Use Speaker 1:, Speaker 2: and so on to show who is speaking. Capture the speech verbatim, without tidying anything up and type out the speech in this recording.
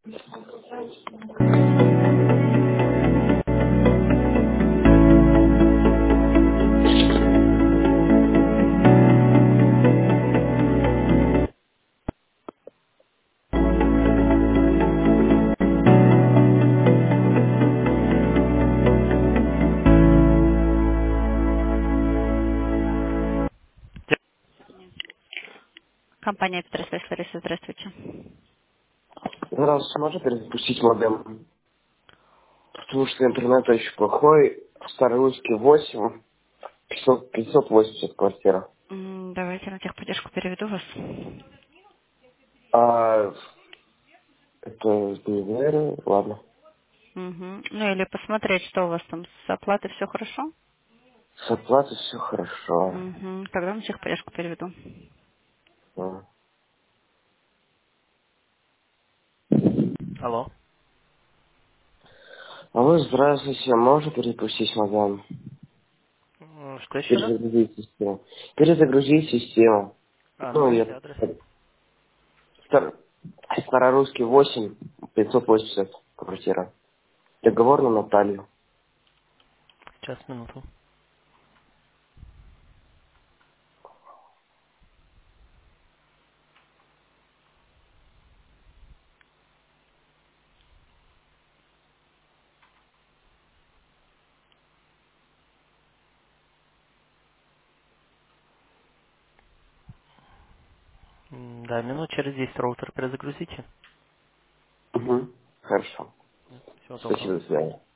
Speaker 1: Компания Петросвязь, Лариса, здравствуйте.
Speaker 2: Раз можно перезапустить модем? Потому что интернет очень плохой. Старорусский восемь, пятьсот, пятьсот восемьдесят квартира.
Speaker 1: М, Давайте на техподдержку переведу вас.
Speaker 2: А это не верю. Ладно.
Speaker 1: Мгм. Ну или посмотреть, что у вас там с оплатой, все хорошо?
Speaker 2: С оплатой все хорошо.
Speaker 1: Угу. Тогда на техподдержку переведу.
Speaker 2: А.
Speaker 3: Алло.
Speaker 2: Алло, здравствуйте. Можно перезапустить модем?
Speaker 3: М, Что еще раз?
Speaker 2: Перезагрузить систему. Перезагрузить систему.
Speaker 3: А,
Speaker 2: Ну,
Speaker 3: назовите
Speaker 2: я...
Speaker 3: адрес.
Speaker 2: Стар... Старорусский восемь, пятьсот восемьдесят квартира. Договор на Наталью.
Speaker 3: Сейчас, минуту. М, Да, минут через десять роутер перезагрузите.
Speaker 2: Угу. Хорошо.
Speaker 3: Всего доброго.
Speaker 2: Спасибо, до свидания.